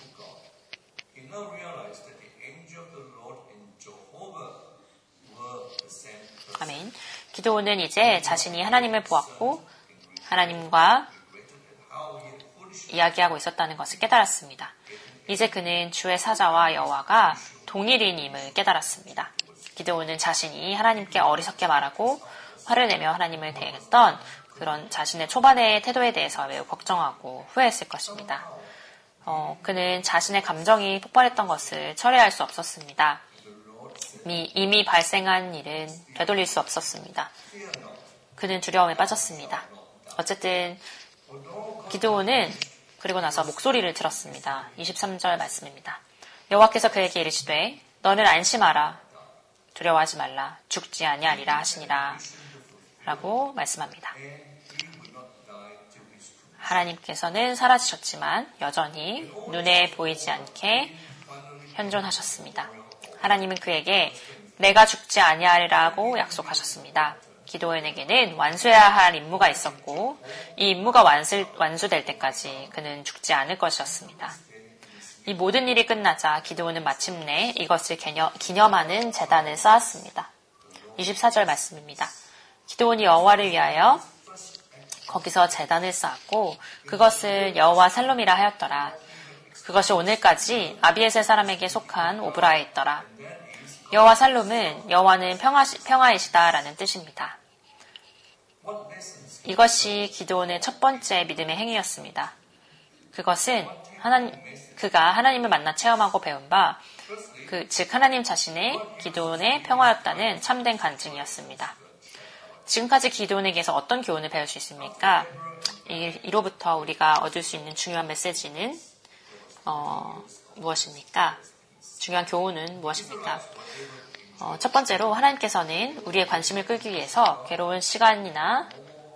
S1: 아멘. 기드온은 이제 자신이 하나님을 보았고 하나님과 이야기하고 있었다는 것을 깨달았습니다. 이제 그는 주의 사자와 여호와가 동일인임을 깨달았습니다. 기드온은 자신이 하나님께 어리석게 말하고 화를 내며 하나님을 대했던 그런 자신의 초반의 태도에 대해서 매우 걱정하고 후회했을 것입니다. 어, 그는 자신의 감정이 폭발했던 것을 철회할 수 없었습니다. 이미, 이미 발생한 일은 되돌릴 수 없었습니다. 그는 두려움에 빠졌습니다. 어쨌든 기드온은 그리고 나서 목소리를 들었습니다. 이십삼 절 말씀입니다. 여호와께서 그에게 이르시되 너는 안심하라. 두려워하지 말라. 죽지 아니하리라 하시니라. 라고 말씀합니다. 하나님께서는 사라지셨지만 여전히 눈에 보이지 않게 현존하셨습니다. 하나님은 그에게 내가 죽지 아니하리라고 약속하셨습니다. 기드온에게는 완수해야 할 임무가 있었고 이 임무가 완수, 완수될 때까지 그는 죽지 않을 것이었습니다. 이 모든 일이 끝나자 기드온은 마침내 이것을 기념, 기념하는 제단을 쌓았습니다. 이십사 절 말씀입니다. 기드온이 여호와를 위하여 거기서 제단을 쌓았고 그것을 여호와 셀롬이라 하였더라. 그것이 오늘까지 아비에셀 사람에게 속한 오브라에 있더라. 여호와 살룸은 여호와는 평화, 평화이시다라는 뜻입니다. 이것이 기드온의 첫 번째 믿음의 행위였습니다. 그것은 하나님, 그가 하나님을 만나 체험하고 배운 바, 그, 즉 하나님 자신의 기드온의 평화였다는 참된 간증이었습니다. 지금까지 기드온에게서 어떤 교훈을 배울 수 있습니까? 이, 이로부터 우리가 얻을 수 있는 중요한 메시지는 어, 무엇입니까? 중요한 교훈은 무엇입니까? 어, 첫 번째로 하나님께서는 우리의 관심을 끌기 위해서 괴로운 시간이나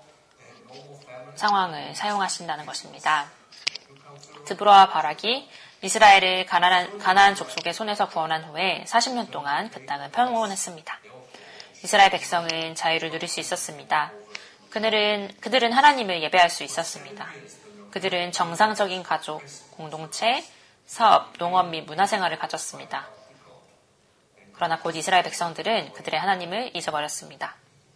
S1: 상황을 사용하신다는 것입니다. 드보라와 바락이 이스라엘을 가나안, 가나안 족속의 손에서 구원한 후에 사십 년 동안 그 땅을 평온했습니다. 이스라엘 백성은 자유를 누릴 수 있었습니다. 그들은, 그들은 하나님을 예배할 수 있었습니다. 그들은 정상적인 가족, 공동체, 사업, 농업 및 문화생활을 가졌습니다. 그러나 곧 이스라엘 백성들은 그들의 하나님을 잊어버렸습니다.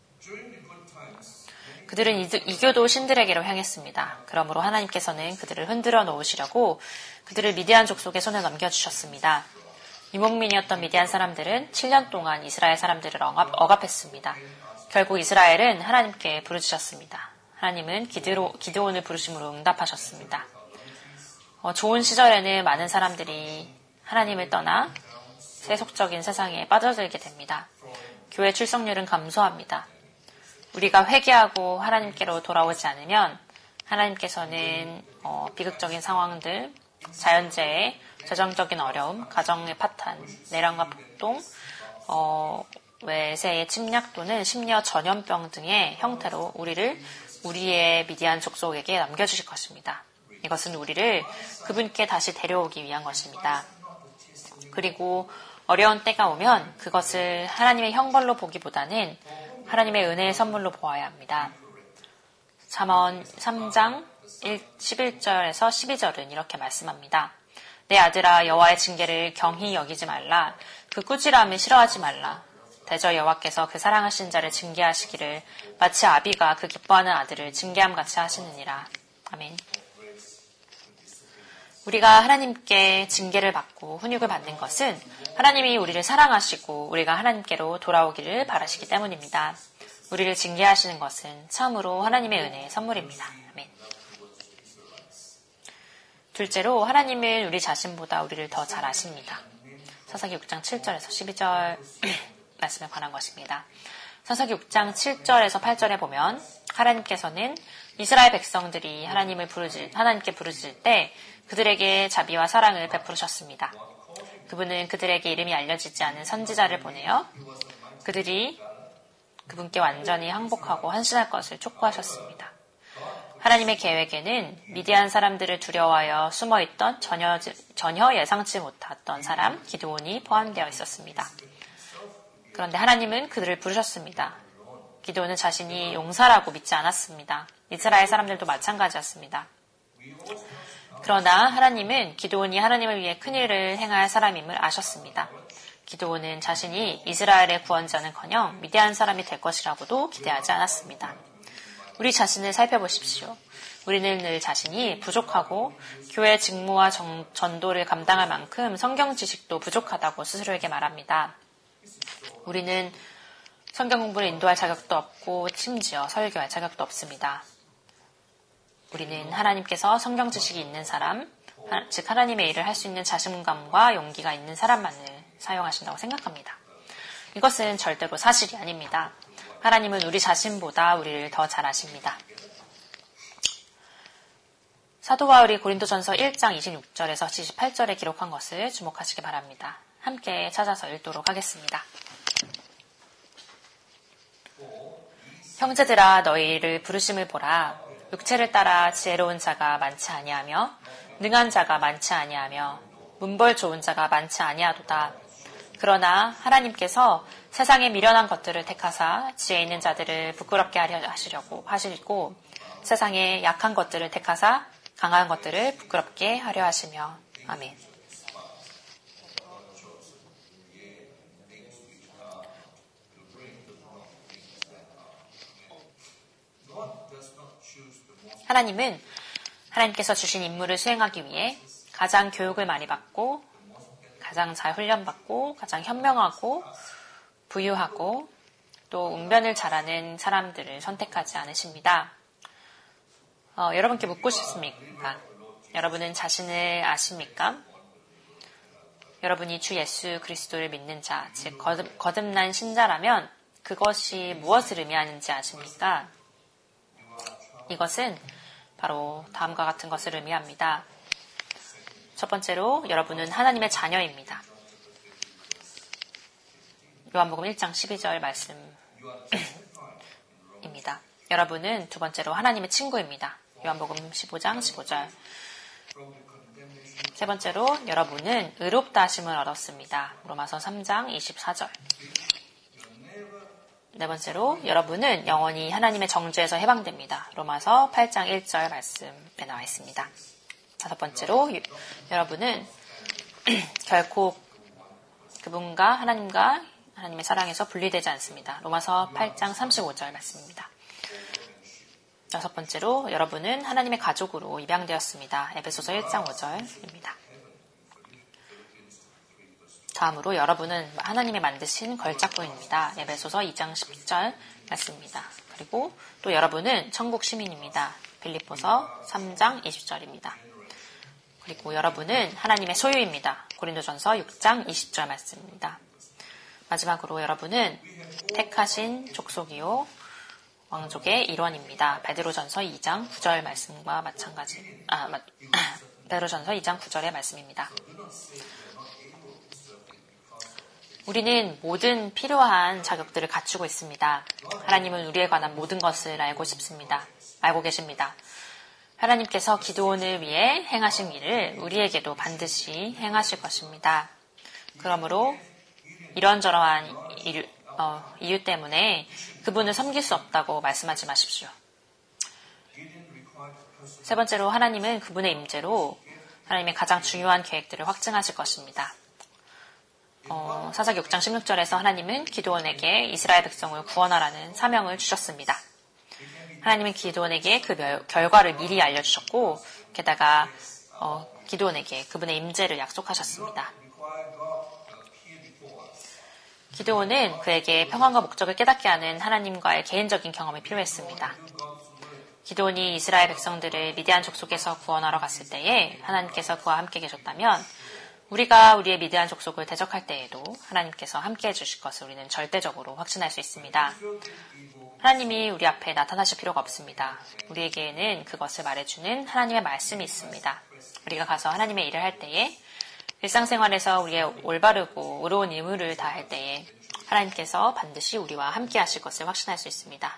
S1: 그들은 이교도 신들에게로 향했습니다. 그러므로 하나님께서는 그들을 흔들어 놓으시려고 그들을 미디안 족속의 손에 넘겨주셨습니다. 유목민이었던 미디안 사람들은 칠 년 동안 이스라엘 사람들을 억압, 억압했습니다. 결국 이스라엘은 하나님께 부르짖었습니다. 하나님은 기드로, 기드온을 부르심으로 응답하셨습니다. 어, 좋은 시절에는 많은 사람들이 하나님을 떠나 세속적인 세상에 빠져들게 됩니다. 교회 출석률은 감소합니다. 우리가 회개하고 하나님께로 돌아오지 않으면 하나님께서는 어, 비극적인 상황들, 자연재해, 재정적인 어려움, 가정의 파탄, 내란과 폭동, 어, 외세의 침략 또는 심려 전염병 등의 형태로 우리를 우리의 미디안 족속에게 남겨주실 것입니다. 이것은 우리를 그분께 다시 데려오기 위한 것입니다. 그리고 어려운 때가 오면 그것을 하나님의 형벌로 보기보다는 하나님의 은혜의 선물로 보아야 합니다. 잠언 삼 장 십일 절에서 십이 절은 이렇게 말씀합니다. 내 아들아 여호와의 징계를 경히 여기지 말라. 그 꾸지람을 싫어하지 말라. 대저 여호와께서 그 사랑하신 자를 징계하시기를 마치 아비가 그 기뻐하는 아들을 징계함같이 하시느니라. 아멘. 우리가 하나님께 징계를 받고 훈육을 받는 것은 하나님이 우리를 사랑하시고 우리가 하나님께로 돌아오기를 바라시기 때문입니다. 우리를 징계하시는 것은 참으로 하나님의 은혜의 선물입니다. 아멘. 둘째로 하나님은 우리 자신보다 우리를 더 잘 아십니다. 사사기 육 장 칠 절에서 십이 절 말씀에 관한 것입니다. 사사기 육 장 칠 절에서 팔 절에 보면 하나님께서는 이스라엘 백성들이 하나님을 부르질, 하나님께 부르짖을 때 그들에게 자비와 사랑을 베푸셨습니다. 그분은 그들에게 이름이 알려지지 않은 선지자를 보내어 그들이 그분께 완전히 항복하고 헌신할 것을 촉구하셨습니다. 하나님의 계획에는 미디안 사람들을 두려워하여 숨어있던 전혀, 전혀 예상치 못했던 사람 기드온이 포함되어 있었습니다. 그런데 하나님은 그들을 부르셨습니다. 기드온은 자신이 용사라고 믿지 않았습니다. 이스라엘 사람들도 마찬가지였습니다. 그러나 하나님은 기드온이 하나님을 위해 큰일을 행할 사람임을 아셨습니다. 기드온은 자신이 이스라엘의 구원자는커녕 미디안 사람이 될 것이라고도 기대하지 않았습니다. 우리 자신을 살펴보십시오. 우리는 늘 자신이 부족하고 교회 직무와 정, 전도를 감당할 만큼 성경 지식도 부족하다고 스스로에게 말합니다. 우리는 성경 공부를 인도할 자격도 없고 심지어 설교할 자격도 없습니다. 우리는 하나님께서 성경 지식이 있는 사람, 즉 하나님의 일을 할 수 있는 자신감과 용기가 있는 사람만을 사용하신다고 생각합니다. 이것은 절대로 사실이 아닙니다. 하나님은 우리 자신보다 우리를 더 잘 아십니다. 사도 바울이 고린도전서 일 장 이십육 절에서 칠십팔 절에 기록한 것을 주목하시기 바랍니다. 함께 찾아서 읽도록 하겠습니다. 형제들아 너희를 부르심을 보라. 육체를 따라 지혜로운 자가 많지 아니하며 능한 자가 많지 아니하며 문벌 좋은 자가 많지 아니하도다. 그러나 하나님께서 세상에 미련한 것들을 택하사 지혜 있는 자들을 부끄럽게 하려 하시려고 하시고 세상에 약한 것들을 택하사 강한 것들을 부끄럽게 하려 하시며. 아멘. 하나님은 하나님께서 주신 임무를 수행하기 위해 가장 교육을 많이 받고 가장 잘 훈련받고 가장 현명하고 부유하고 또 웅변을 잘하는 사람들을 선택하지 않으십니다. 어, 여러분께 묻고 싶습니까? 여러분은 자신을 아십니까? 여러분이 주 예수 그리스도를 믿는 자, 즉 거듭, 거듭난 신자라면 그것이 무엇을 의미하는지 아십니까? 이것은 바로 다음과 같은 것을 의미합니다. 첫 번째로 여러분은 하나님의 자녀입니다. 요한복음 일 장 십이 절 말씀입니다. 여러분은 두 번째로 하나님의 친구입니다. 요한복음 십오 장 십오 절. 세 번째로 여러분은 의롭다 하심을 얻었습니다. 로마서 삼 장 이십사 절. 네 번째로 여러분은 영원히 하나님의 정죄에서 해방됩니다. 로마서 팔 장 일 절 말씀에 나와 있습니다. 다섯 번째로 유, 여러분은 결코 그분과 하나님과 하나님의 사랑에서 분리되지 않습니다. 로마서 팔 장 삼십오 절 말씀입니다. 여섯 번째로 여러분은 하나님의 가족으로 입양되었습니다. 에베소서 일 장 오 절입니다. 다음으로 여러분은 하나님의 만드신 걸작품입니다. 에베소서 이 장 십 절 말씀입니다. 그리고 또 여러분은 천국 시민입니다. 빌립보서 삼 장 이십 절입니다. 그리고 여러분은 하나님의 소유입니다. 고린도전서 육 장 이십 절 말씀입니다. 마지막으로 여러분은 택하신 족속이요 왕족의 일원입니다. 베드로전서 이 장 구 절 말씀과 마찬가지. 아, 마, 베드로전서 이 장 구 절의 말씀입니다. 우리는 모든 필요한 자격들을 갖추고 있습니다. 하나님은 우리에 관한 모든 것을 알고 싶습니다. 알고 계십니다. 하나님께서 기드온을 위해 행하신 일을 우리에게도 반드시 행하실 것입니다. 그러므로 이런저러한 이유, 어, 이유 때문에 그분을 섬길 수 없다고 말씀하지 마십시오. 세 번째로 하나님은 그분의 임재로 하나님의 가장 중요한 계획들을 확증하실 것입니다. 어, 사사기 육 장 십육 절에서 하나님은 기드온에게 이스라엘 백성을 구원하라는 사명을 주셨습니다. 하나님은 기드온에게 그 멸, 결과를 미리 알려주셨고 게다가 어, 기드온에게 그분의 임재를 약속하셨습니다. 기드온은 그에게 평안과 목적을 깨닫게 하는 하나님과의 개인적인 경험이 필요했습니다. 기드온이 이스라엘 백성들을 미디안 족속에서 구원하러 갔을 때에 하나님께서 그와 함께 계셨다면 우리가 우리의 미디안 족속을 대적할 때에도 하나님께서 함께 해주실 것을 우리는 절대적으로 확신할 수 있습니다. 하나님이 우리 앞에 나타나실 필요가 없습니다. 우리에게는 그것을 말해주는 하나님의 말씀이 있습니다. 우리가 가서 하나님의 일을 할 때에 일상생활에서 우리의 올바르고 의로운 의무를 다할 때에 하나님께서 반드시 우리와 함께 하실 것을 확신할 수 있습니다.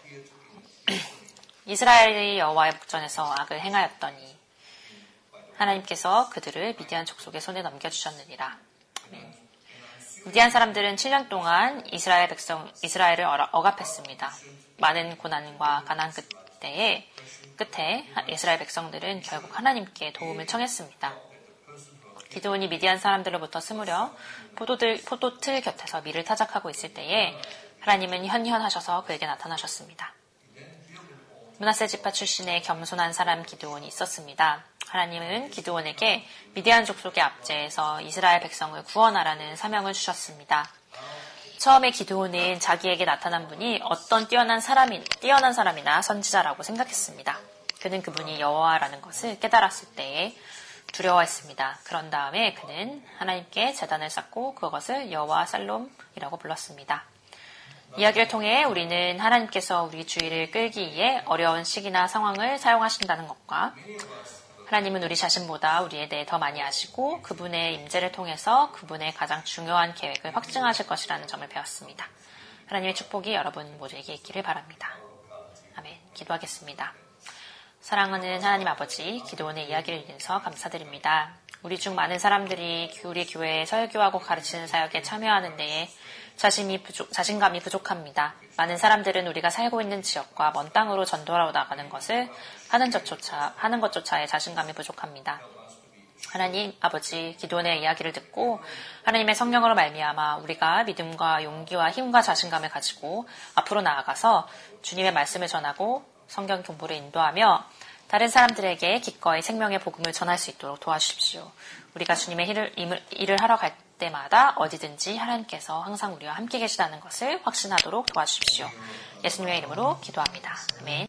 S1: 이스라엘이 여호와의 목전에서 악을 행하였더니 하나님께서 그들을 미디안 족속의 손에 넘겨주셨느니라. 아멘. 미디안 사람들은 칠 년 동안 이스라엘 백성, 이스라엘을 억압했습니다. 많은 고난과 가난 끝에, 끝에 이스라엘 백성들은 결국 하나님께 도움을 청했습니다. 기드온이 미디안 사람들로부터 숨으려 포도들, 포도틀 곁에서 밀을 타작하고 있을 때에 하나님은 현현하셔서 그에게 나타나셨습니다. 므낫세 지파 출신의 겸손한 사람 기드온이 있었습니다. 하나님은 기드온에게 미디안 족속의 압제에서 이스라엘 백성을 구원하라는 사명을 주셨습니다. 처음에 기드온은 자기에게 나타난 분이 어떤 뛰어난 사람이, 뛰어난 사람이나 선지자라고 생각했습니다. 그는 그분이 여호와라는 것을 깨달았을 때에 두려워했습니다. 그런 다음에 그는 하나님께 제단을 쌓고 그것을 여호와 살롬이라고 불렀습니다. 이야기를 통해 우리는 하나님께서 우리 주의를 끌기 위해 어려운 시기나 상황을 사용하신다는 것과 하나님은 우리 자신보다 우리에 대해 더 많이 아시고 그분의 임재를 통해서 그분의 가장 중요한 계획을 확증하실 것이라는 점을 배웠습니다. 하나님의 축복이 여러분 모두에게 있기를 바랍니다. 아멘. 기도하겠습니다. 사랑하는 하나님 아버지, 기도원의 이야기를 위해서 감사드립니다. 우리 중 많은 사람들이 우리 교회에 설교하고 가르치는 사역에 참여하는 데에 자신이 부족, 자신감이 부족합니다. 많은 사람들은 우리가 살고 있는 지역과 먼 땅으로 전도하러 나가는 것을 하는 것조차, 하는 것조차에 자신감이 부족합니다. 하나님 아버지, 기도원의 이야기를 듣고 하나님의 성령으로 말미암아 우리가 믿음과 용기와 힘과 자신감을 가지고 앞으로 나아가서 주님의 말씀을 전하고 성경 공부를 인도하며 다른 사람들에게 기꺼이 생명의 복음을 전할 수 있도록 도와주십시오. 우리가 주님의 일을, 일을 하러 갈 때마다 어디든지 하나님께서 항상 우리와 함께 계시다는 것을 확신하도록 도와주십시오. 예수님의 이름으로 기도합니다. 아멘.